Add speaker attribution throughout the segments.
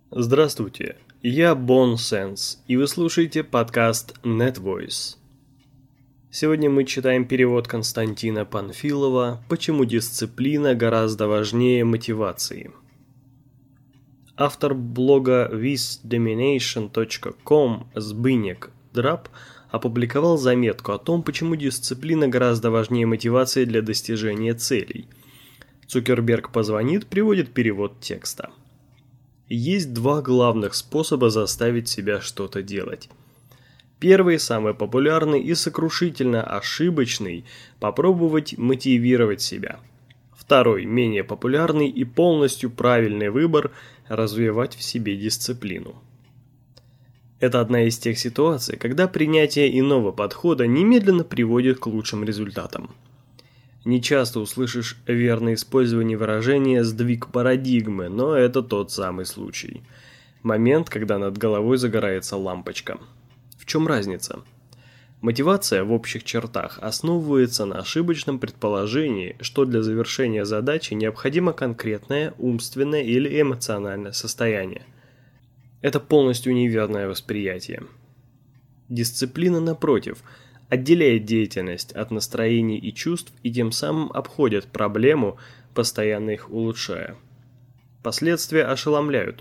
Speaker 1: Здравствуйте, я Бон Сенс, и вы слушаете подкаст NetVoice. Сегодня мы читаем перевод Константина Панфилова «Почему дисциплина гораздо важнее мотивации». Автор блога visdomination.com Збинек Драб опубликовал заметку о том, почему дисциплина гораздо важнее мотивации для достижения целей. Цукерберг позвонит, приводит перевод текста. Есть два главных способа заставить себя что-то делать. Первый, самый популярный и сокрушительно ошибочный – попробовать мотивировать себя. Второй, менее популярный и полностью правильный выбор – развивать в себе дисциплину. Это одна из тех ситуаций, когда принятие иного подхода немедленно приводит к лучшим результатам. Нечасто услышишь верное использование выражения «сдвиг парадигмы», но это тот самый случай. Момент, когда над головой загорается лампочка. В чем разница? Мотивация в общих чертах основывается на ошибочном предположении, что для завершения задачи необходимо конкретное умственное или эмоциональное состояние. Это полностью неверное восприятие. Дисциплина, напротив, отделяет деятельность от настроений и чувств и тем самым обходит проблему, постоянно их улучшая. Последствия ошеломляют.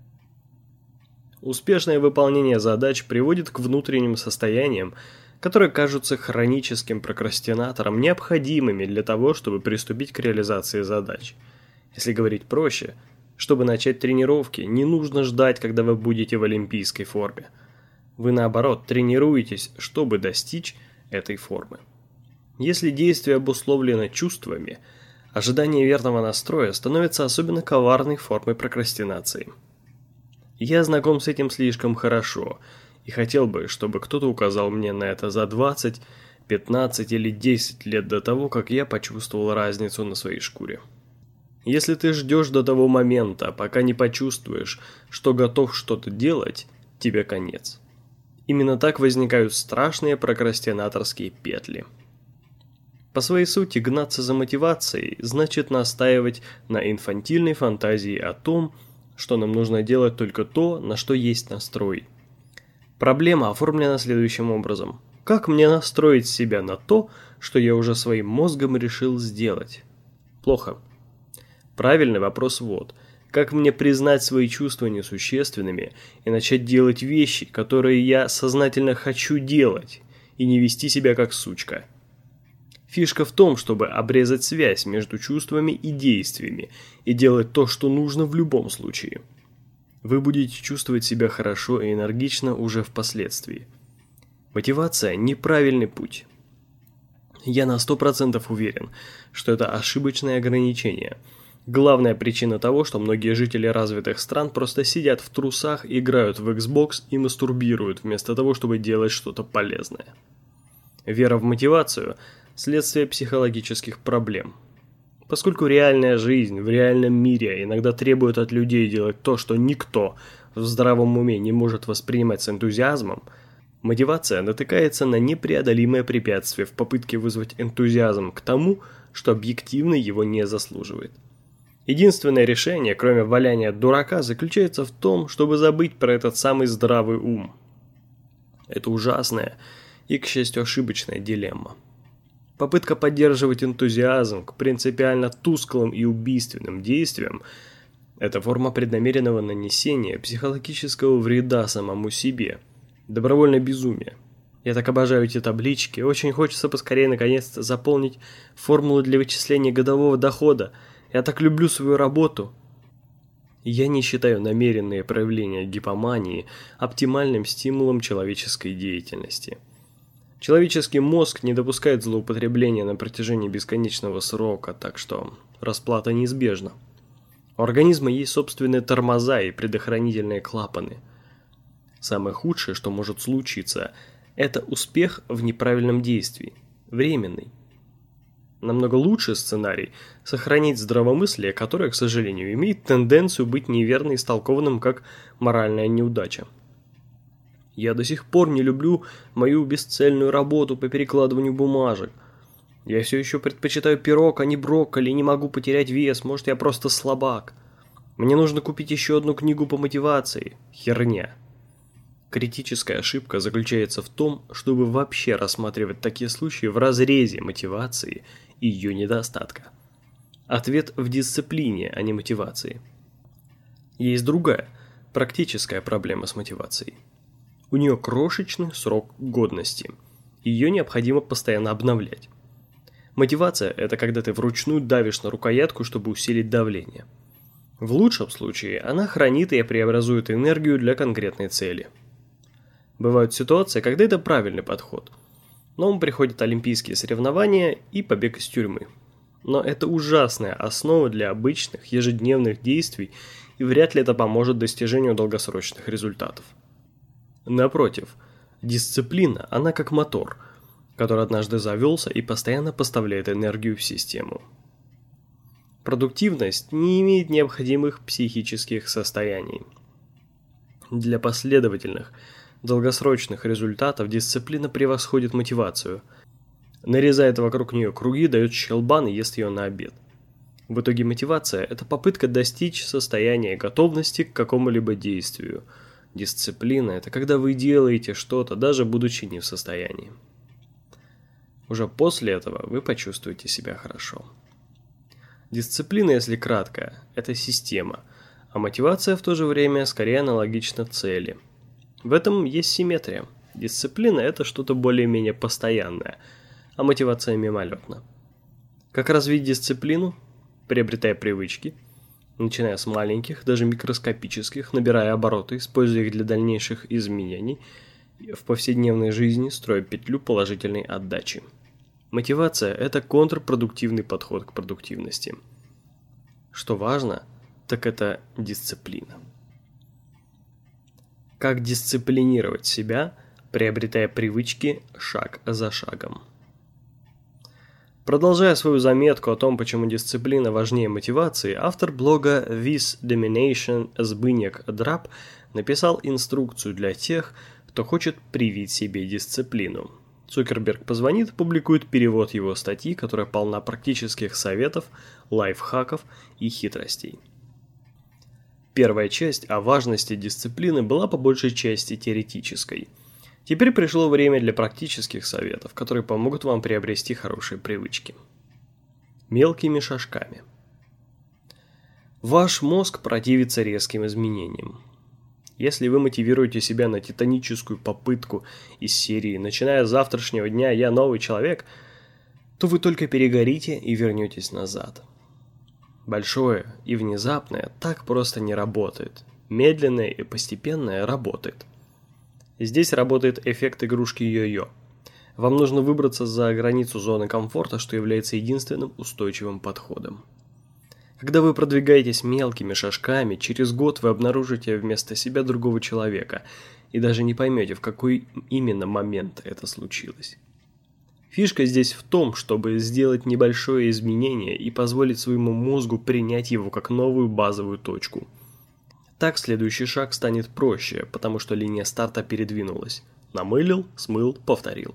Speaker 1: Успешное выполнение задач приводит к внутренним состояниям, которые кажутся хроническим прокрастинатором необходимыми для того, чтобы приступить к реализации задач. Если говорить проще, чтобы начать тренировки, не нужно ждать, когда вы будете в олимпийской форме. Вы, наоборот, тренируетесь, чтобы достичь этой формы. Если действие обусловлено чувствами, ожидание верного настроя становится особенно коварной формой прокрастинации. Я знаком с этим слишком хорошо и хотел бы, чтобы кто-то указал мне на это за 20, 15 или 10 лет до того, как я почувствовал разницу на своей шкуре. Если ты ждешь до того момента, пока не почувствуешь, что готов что-то делать, тебе конец. Именно так возникают страшные прокрастинаторские петли. По своей сути, гнаться за мотивацией значит настаивать на инфантильной фантазии о том, что нам нужно делать только то, на что есть настрой. Проблема оформлена следующим образом. Как мне настроить себя на то, что я уже своим мозгом решил сделать? Плохо. Правильный вопрос вот. Как мне признать свои чувства несущественными и начать делать вещи, которые я сознательно хочу делать, и не вести себя как сучка? Фишка в том, чтобы обрезать связь между чувствами и действиями и делать то, что нужно в любом случае. Вы будете чувствовать себя хорошо и энергично уже впоследствии. Мотивация – неправильный путь. Я на 100% уверен, что это ошибочное ограничение – главная причина того, что многие жители развитых стран просто сидят в трусах, играют в Xbox и мастурбируют, вместо того, чтобы делать что-то полезное. Вера в мотивацию – следствие психологических проблем. Поскольку реальная жизнь в реальном мире иногда требует от людей делать то, что никто в здравом уме не может воспринимать с энтузиазмом, мотивация натыкается на непреодолимое препятствие в попытке вызвать энтузиазм к тому, что объективно его не заслуживает. Единственное решение, кроме валяния дурака, заключается в том, чтобы забыть про этот самый здравый ум. Это ужасная и, к счастью, ошибочная дилемма. Попытка поддерживать энтузиазм к принципиально тусклым и убийственным действиям – это форма преднамеренного нанесения психологического вреда самому себе, добровольное безумие. Я так обожаю эти таблички, очень хочется поскорее наконец-то заполнить формулу для вычисления годового дохода. Я так люблю свою работу. Я не считаю намеренные проявления гипомании оптимальным стимулом человеческой деятельности. Человеческий мозг не допускает злоупотребления на протяжении бесконечного срока, так что расплата неизбежна. У организма есть собственные тормоза и предохранительные клапаны. Самое худшее, что может случиться, это успех в неправильном действии, временный. Намного лучший сценарий – сохранить здравомыслие, которое, к сожалению, имеет тенденцию быть неверно истолкованным как моральная неудача. Я до сих пор не люблю мою бесцельную работу по перекладыванию бумажек. Я все еще предпочитаю пирог, а не брокколи, не могу потерять вес, может, я просто слабак. Мне нужно купить еще одну книгу по мотивации. Херня. Критическая ошибка заключается в том, чтобы вообще рассматривать такие случаи в разрезе мотивации и ее недостатка. Ответ в дисциплине, а не мотивации. Есть другая, практическая проблема с мотивацией. У нее крошечный срок годности. Ее необходимо постоянно обновлять. Мотивация – это когда ты вручную давишь на рукоятку, чтобы усилить давление. В лучшем случае она хранит и преобразует энергию для конкретной цели. Бывают ситуации, когда это правильный подход. На ум приходят олимпийские соревнования и побег из тюрьмы. Но это ужасная основа для обычных ежедневных действий, и вряд ли это поможет достижению долгосрочных результатов. Напротив, дисциплина, она как мотор, который однажды завелся и постоянно поставляет энергию в систему. Продуктивность не имеет необходимых психических состояний. Для последовательных, долгосрочных результатов дисциплина превосходит мотивацию. Нарезает вокруг нее круги, дает щелбан и ест ее на обед. В итоге мотивация – это попытка достичь состояния готовности к какому-либо действию. Дисциплина – это когда вы делаете что-то, даже будучи не в состоянии. Уже после этого вы почувствуете себя хорошо. Дисциплина, если кратко, это система, а мотивация в то же время скорее аналогична цели. В этом есть симметрия. Дисциплина – это что-то более-менее постоянное, а мотивация мимолетна. Как развить дисциплину? Приобретая привычки, начиная с маленьких, даже микроскопических, набирая обороты, используя их для дальнейших изменений, в повседневной жизни строя петлю положительной отдачи. Мотивация – это контрпродуктивный подход к продуктивности. Что важно, так это дисциплина. Как дисциплинировать себя, приобретая привычки шаг за шагом? Продолжая свою заметку о том, почему дисциплина важнее мотивации, автор блога This Domination Збыняк Драб написал инструкцию для тех, кто хочет привить себе дисциплину. Цукерберг позвонит, публикует перевод его статьи, которая полна практических советов, лайфхаков и хитростей. Первая часть о важности дисциплины была по большей части теоретической. Теперь пришло время для практических советов, которые помогут вам приобрести хорошие привычки. Мелкими шажками. Ваш мозг противится резким изменениям. Если вы мотивируете себя на титаническую попытку из серии «Начиная с завтрашнего дня я новый человек», то вы только перегорите и вернетесь назад. Большое и внезапное так просто не работает. Медленное и постепенное работает. Здесь работает эффект игрушки йо-йо. Вам нужно выбраться за границу зоны комфорта, что является единственным устойчивым подходом. Когда вы продвигаетесь мелкими шажками, через год вы обнаружите вместо себя другого человека и даже не поймете, в какой именно момент это случилось. Фишка здесь в том, чтобы сделать небольшое изменение и позволить своему мозгу принять его как новую базовую точку. Так следующий шаг станет проще, потому что линия старта передвинулась. Намылил, смыл, повторил.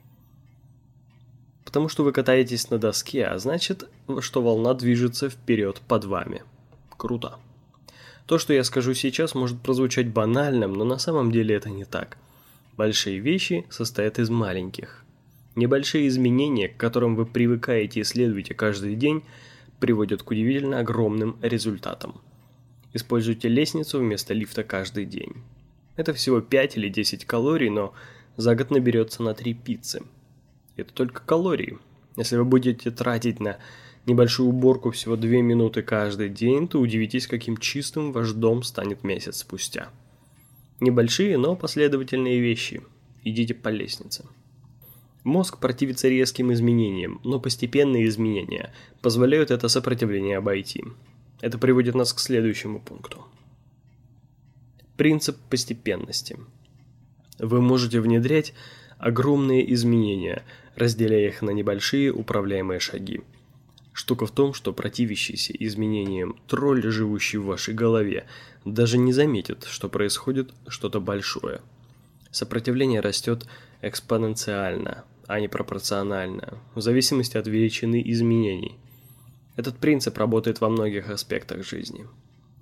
Speaker 1: Потому что вы катаетесь на доске, а значит, что волна движется вперед под вами. Круто. То, что я скажу сейчас, может прозвучать банальным, но на самом деле это не так. Большие вещи состоят из маленьких. Небольшие изменения, к которым вы привыкаете и следуете каждый день, приводят к удивительно огромным результатам. Используйте лестницу вместо лифта каждый день. Это всего 5 или 10 калорий, но за год наберется на 3 пиццы. Это только калории. Если вы будете тратить на небольшую уборку всего 2 минуты каждый день, то удивитесь, каким чистым ваш дом станет месяц спустя. Небольшие, но последовательные вещи. Идите по лестнице. Мозг противится резким изменениям, но постепенные изменения позволяют это сопротивление обойти. Это приводит нас к следующему пункту. Принцип постепенности. Вы можете внедрять огромные изменения, разделяя их на небольшие управляемые шаги. Штука в том, что противящийся изменениям тролль, живущий в вашей голове, даже не заметит, что происходит что-то большое. Сопротивление растет экспоненциально, а не пропорционально, в зависимости от величины изменений. Этот принцип работает во многих аспектах жизни.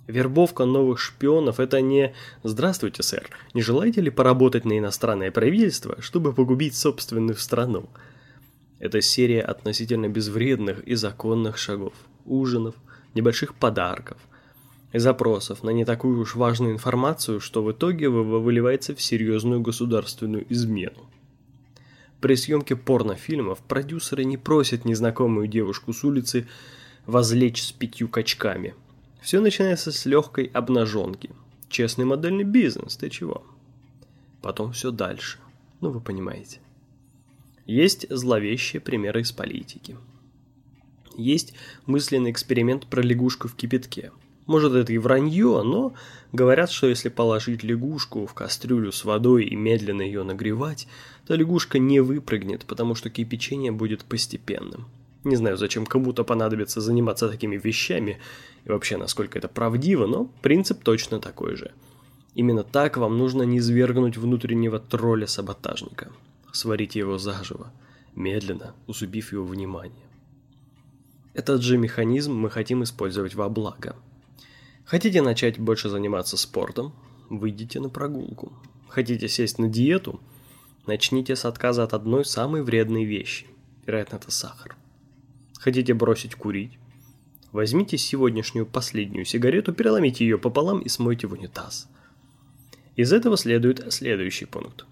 Speaker 1: Вербовка новых шпионов – это не «Здравствуйте, сэр, не желаете ли поработать на иностранное правительство, чтобы погубить собственную страну?» Это серия относительно безвредных и законных шагов, ужинов, небольших подарков и запросов на не такую уж важную информацию, что в итоге выливается в серьезную государственную измену. При съемке порнофильмов продюсеры не просят незнакомую девушку с улицы возлечь с 5 качками. Все начинается с легкой обнаженки. Честный модельный бизнес, ты чего? Потом все дальше. Ну, вы понимаете. Есть зловещие примеры из политики. Есть мысленный эксперимент про лягушку в кипятке. Может, это и вранье, но говорят, что если положить лягушку в кастрюлю с водой и медленно ее нагревать, то лягушка не выпрыгнет, потому что кипячение будет постепенным. Не знаю, зачем кому-то понадобится заниматься такими вещами и вообще насколько это правдиво, но принцип точно такой же. Именно так вам нужно низвергнуть внутреннего тролля-саботажника. Сварите его заживо, медленно, усыпив его внимание. Этот же механизм мы хотим использовать во благо. Хотите начать больше заниматься спортом? Выйдите на прогулку. Хотите сесть на диету? Начните с отказа от одной самой вредной вещи. Вероятно, это сахар. Хотите бросить курить? Возьмите сегодняшнюю последнюю сигарету, переломите ее пополам и смойте в унитаз. Из этого следует следующий пункт.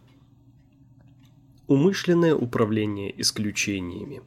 Speaker 1: Умышленное управление исключениями.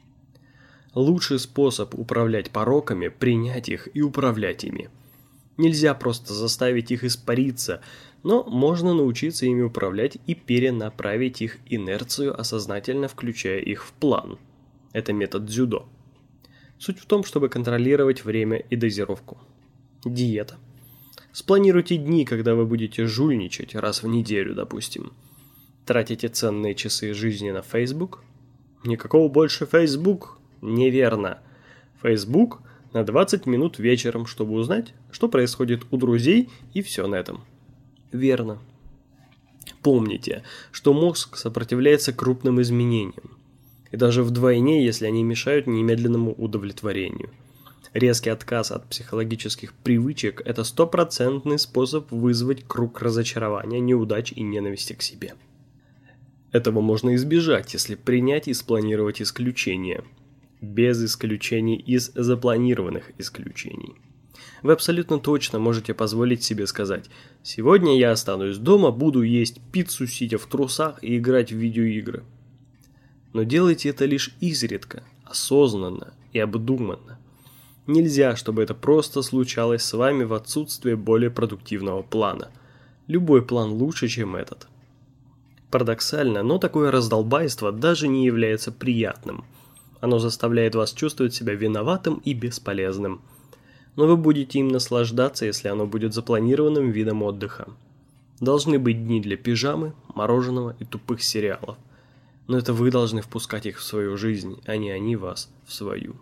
Speaker 1: Лучший способ управлять пороками – принять их и управлять ими. Нельзя просто заставить их испариться, но можно научиться ими управлять и перенаправить их инерцию, осознательно включая их в план. Это метод дзюдо. Суть в том, чтобы контролировать время и дозировку. Диета. Спланируйте дни, когда вы будете жульничать раз в неделю, допустим. Тратите ценные часы жизни на Facebook? Никакого больше Facebook? Неверно. Facebook на 20 минут вечером, чтобы узнать, что происходит у друзей, и все на этом. Верно. Помните, что мозг сопротивляется крупным изменениям. И даже вдвойне, если они мешают немедленному удовлетворению. Резкий отказ от психологических привычек – это стопроцентный способ вызвать круг разочарования, неудач и ненависти к себе. Этого можно избежать, если принять и спланировать исключения. Без исключений из запланированных исключений. Вы абсолютно точно можете позволить себе сказать: «Сегодня я останусь дома, буду есть пиццу, сидя в трусах и играть в видеоигры». Но делайте это лишь изредка, осознанно и обдуманно. Нельзя, чтобы это просто случалось с вами в отсутствие более продуктивного плана. Любой план лучше, чем этот. Парадоксально, но такое раздолбайство даже не является приятным. Оно заставляет вас чувствовать себя виноватым и бесполезным. Но вы будете им наслаждаться, если оно будет запланированным видом отдыха. Должны быть дни для пижамы, мороженого и тупых сериалов. Но это вы должны впускать их в свою жизнь, а не они вас в свою.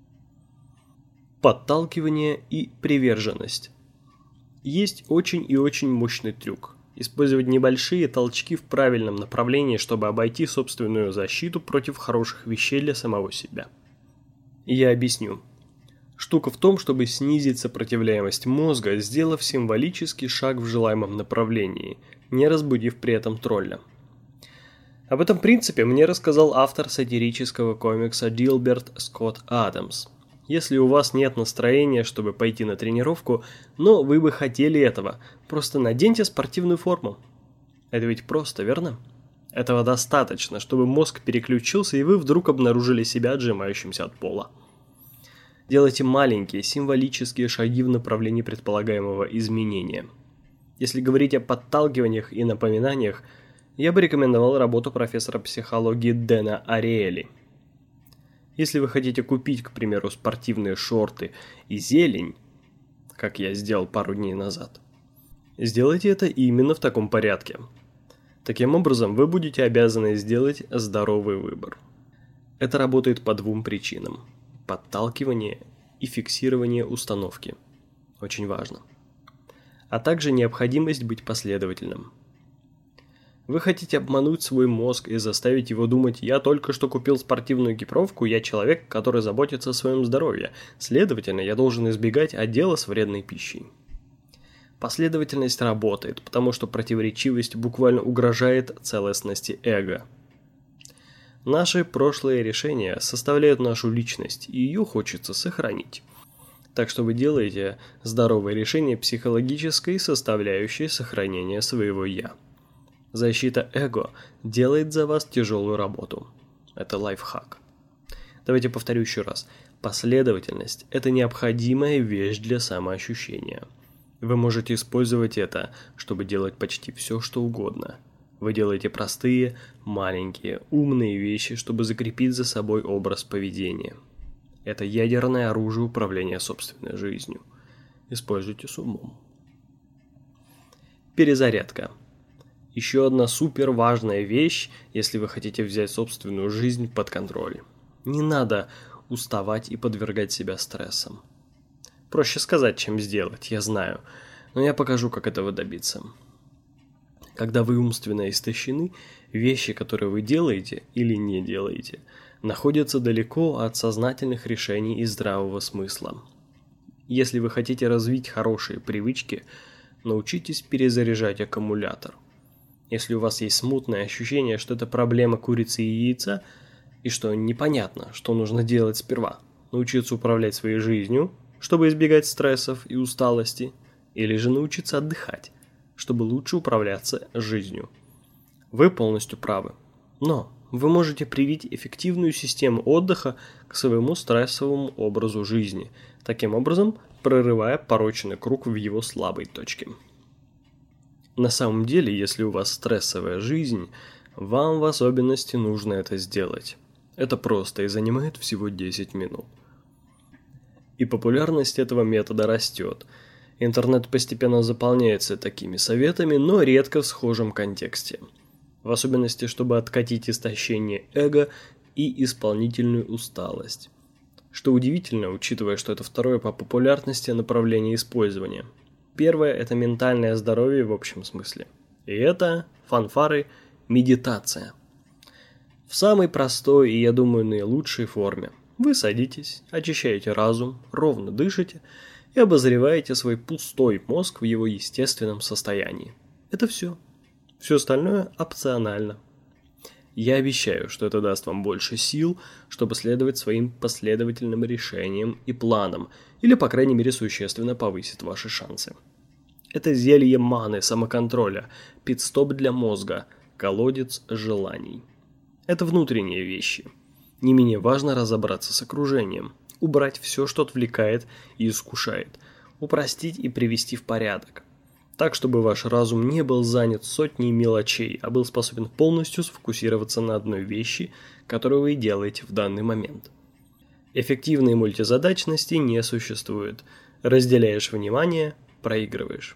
Speaker 1: Подталкивание и приверженность. Есть очень и очень мощный трюк. Использовать небольшие толчки в правильном направлении, чтобы обойти собственную защиту против хороших вещей для самого себя. Я объясню. Штука в том, чтобы снизить сопротивляемость мозга, сделав символический шаг в желаемом направлении, не разбудив при этом тролля. Об этом принципе мне рассказал автор сатирического комикса Дилберт Скотт Адамс. Если у вас нет настроения, чтобы пойти на тренировку, но вы бы хотели этого, просто наденьте спортивную форму. Это ведь просто, верно? Этого достаточно, чтобы мозг переключился, и вы вдруг обнаружили себя отжимающимся от пола. Делайте маленькие, символические шаги в направлении предполагаемого изменения. Если говорить о подталкиваниях и напоминаниях, я бы рекомендовал работу профессора психологии Дэна Ариэли. Если вы хотите купить, к примеру, спортивные шорты и зелень, как я сделал пару дней назад, сделайте это именно в таком порядке. Таким образом, вы будете обязаны сделать здоровый выбор. Это работает по двум причинам. Подталкивание и фиксирование установки. Очень важно. А также необходимость быть последовательным. Вы хотите обмануть свой мозг и заставить его думать: «Я только что купил спортивную экипировку, я человек, который заботится о своем здоровье, следовательно, я должен избегать отдела с вредной пищей». Последовательность работает, потому что противоречивость буквально угрожает целостности эго. Наши прошлые решения составляют нашу личность, и ее хочется сохранить. Так что вы делаете здоровые решения психологической составляющей сохранения своего «я». Защита эго делает за вас тяжелую работу. Это лайфхак. Давайте повторю еще раз. Последовательность – это необходимая вещь для самоощущения. Вы можете использовать это, чтобы делать почти все, что угодно. Вы делаете простые, маленькие, умные вещи, чтобы закрепить за собой образ поведения. Это ядерное оружие управления собственной жизнью. Используйте с умом. Перезарядка. Еще одна супер важная вещь, если вы хотите взять собственную жизнь под контроль. Не надо уставать и подвергать себя стрессам. Проще сказать, чем сделать, я знаю, но я покажу, как этого добиться. Когда вы умственно истощены, вещи, которые вы делаете или не делаете, находятся далеко от сознательных решений и здравого смысла. Если вы хотите развить хорошие привычки, научитесь перезаряжать аккумулятор. Если у вас есть смутное ощущение, что это проблема курицы и яйца, и что непонятно, что нужно делать сперва, научиться управлять своей жизнью, чтобы избегать стрессов и усталости, или же научиться отдыхать, чтобы лучше управляться жизнью. Вы полностью правы, но вы можете привить эффективную систему отдыха к своему стрессовому образу жизни, таким образом прорывая порочный круг в его слабой точке. На самом деле, если у вас стрессовая жизнь, вам в особенности нужно это сделать. Это просто и занимает всего 10 минут. И популярность этого метода растет. Интернет постепенно заполняется такими советами, но редко в схожем контексте. В особенности, чтобы откатить истощение эго и исполнительную усталость. Что удивительно, учитывая, что это второе по популярности направление использования. Первое – это ментальное здоровье в общем смысле. И это, фанфары, медитация. В самой простой и, я думаю, наилучшей форме. Вы садитесь, очищаете разум, ровно дышите и обозреваете свой пустой мозг в его естественном состоянии. Это все. Все остальное опционально. Я обещаю, что это даст вам больше сил, чтобы следовать своим последовательным решениям и планам, или, по крайней мере, существенно повысит ваши шансы. Это зелье маны, самоконтроля, пит-стоп для мозга, колодец желаний. Это внутренние вещи. Не менее важно разобраться с окружением, убрать все, что отвлекает и искушает, упростить и привести в порядок. Так, чтобы ваш разум не был занят сотней мелочей, а был способен полностью сфокусироваться на одной вещи, которую вы делаете в данный момент. Эффективной мультизадачности не существует. Разделяешь внимание – проигрываешь.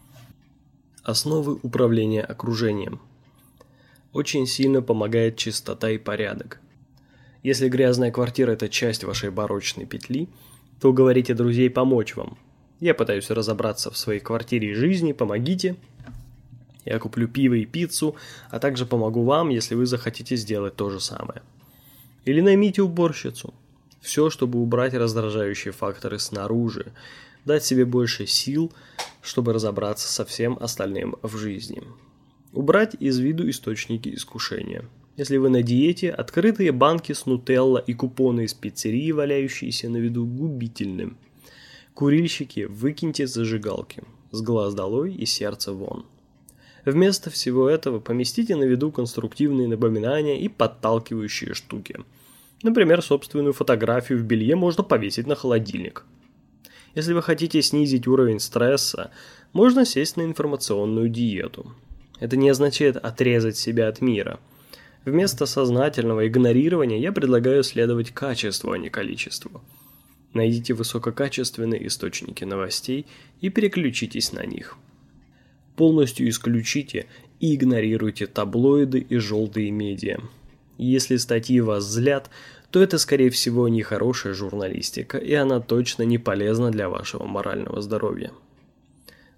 Speaker 1: Основы управления окружением. Очень сильно помогает чистота и порядок. Если грязная квартира – это часть вашей барочной петли, то уговорите друзей помочь вам. Я пытаюсь разобраться в своей квартире и жизни, помогите. Я куплю пиво и пиццу, а также помогу вам, если вы захотите сделать то же самое. Или наймите уборщицу. Все, чтобы убрать раздражающие факторы снаружи, дать себе больше сил, чтобы разобраться со всем остальным в жизни. Убрать из виду источники искушения. Если вы на диете, открытые банки с нутелла и купоны из пиццерии, валяющиеся на виду, губительны. Курильщики, выкиньте зажигалки, с глаз долой и сердца вон. Вместо всего этого поместите на виду конструктивные напоминания и подталкивающие штуки. Например, собственную фотографию в белье можно повесить на холодильник. Если вы хотите снизить уровень стресса, можно сесть на информационную диету. Это не означает отрезать себя от мира. Вместо сознательного игнорирования я предлагаю следовать качеству, а не количеству. Найдите высококачественные источники новостей и переключитесь на них. Полностью исключите и игнорируйте таблоиды и желтые медиа. Если статьи вас злят, то это, скорее всего, нехорошая журналистика, и она точно не полезна для вашего морального здоровья.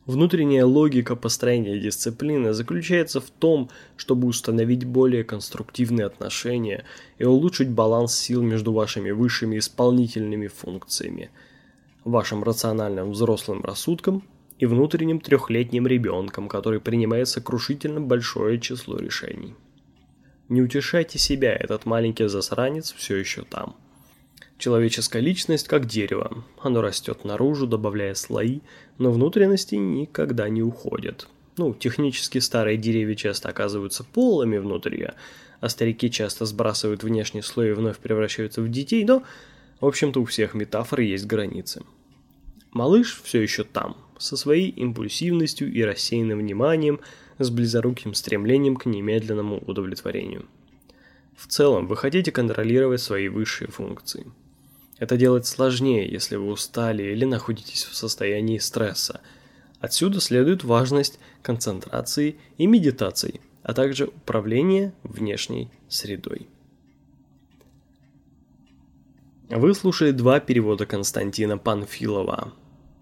Speaker 1: Внутренняя логика построения дисциплины заключается в том, чтобы установить более конструктивные отношения и улучшить баланс сил между вашими высшими исполнительными функциями, вашим рациональным взрослым рассудком и внутренним трехлетним ребенком, который принимает сокрушительно большое число решений. Не утешайте себя, этот маленький засранец все еще там. Человеческая личность как дерево, оно растет наружу, добавляя слои, но внутренности никогда не уходят. Технически старые деревья часто оказываются полыми внутри, а старики часто сбрасывают внешний слой и вновь превращаются в детей, но, в общем-то, у всех метафор есть границы. Малыш все еще там, со своей импульсивностью и рассеянным вниманием, с близоруким стремлением к немедленному удовлетворению. В целом, вы хотите контролировать свои высшие функции. Это делать сложнее, если вы устали или находитесь в состоянии стресса. Отсюда следует важность концентрации и медитации, а также управления внешней средой. Вы слушали 2 перевода Константина Панфилова.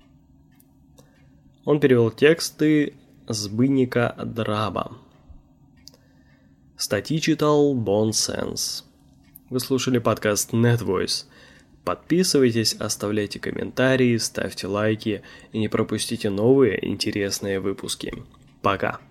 Speaker 1: Он перевел тексты Збинника Драба. Статьи читал Bon Sense. Вы слушали подкаст NetVoice. Подписывайтесь, оставляйте комментарии, ставьте лайки и не пропустите новые интересные выпуски. Пока!